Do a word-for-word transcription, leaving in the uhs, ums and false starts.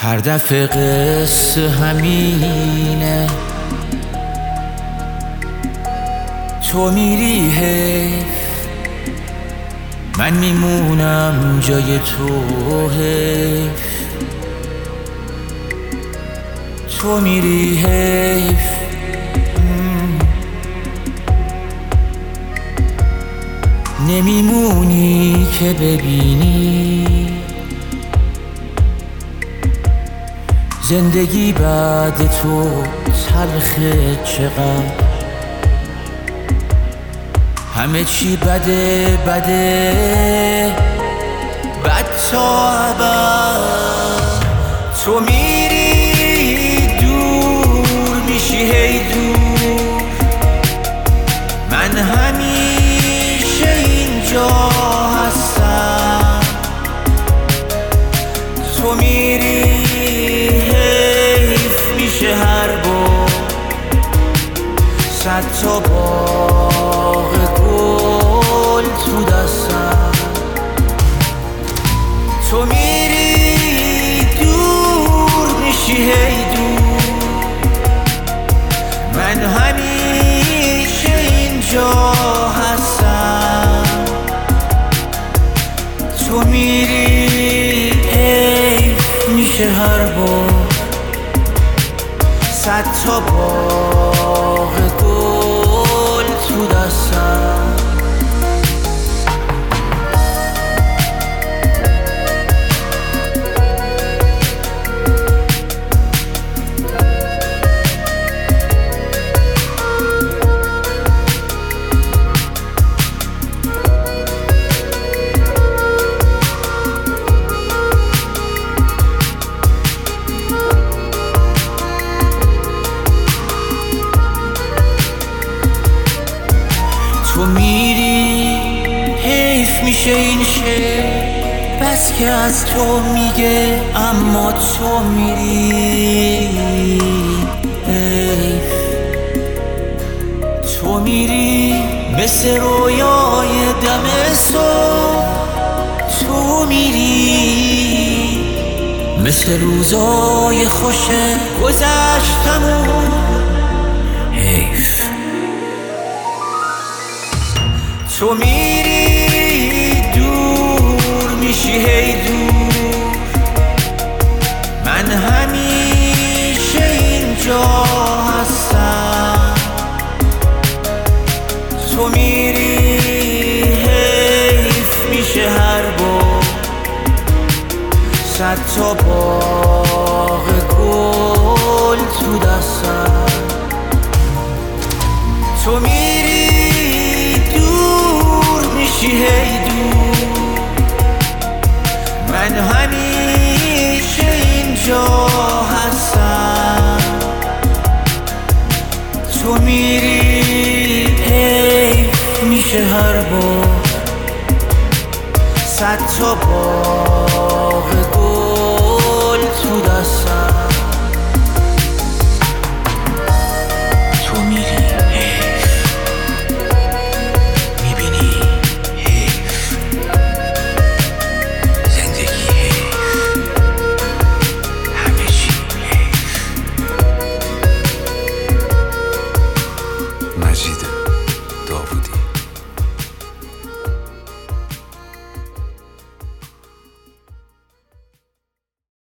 هر دفعه قصه همینه، تو میری حیف، من میمونم جای تو حیف. تو میری حیف، نمیمونی که ببینی زندگی بعد تو تلخه چقدر. همه چی بده بده بد تا ابد. تو میری دور میشی هی دور، من همیشه اینجا هستم. تو میری حیف میشه هر بار صد تا باغ گل تو دستم. تو میری دور میشی هی دور، من همیشه اینجا هستم. تو میری حیف میشه هر بار صد تا باغ گل تو دستم. تو میری حیف میشه این شعر، بس که از تو میگه اما تو میری حیف. تو میری مثل رویای دم صبح، تو میری مثل روزای خوش گذشتمون حیف. تو میری دور میشی هی دور، من همیشه اینجا هستم. تو میری حیف میشه هر بار صد تا باغ گل تو دستم. تو میری میشی هی دور، من همیشه اینجا هستم. تو میری حیف میشه هر بار صد تا باغ گل تو دستم.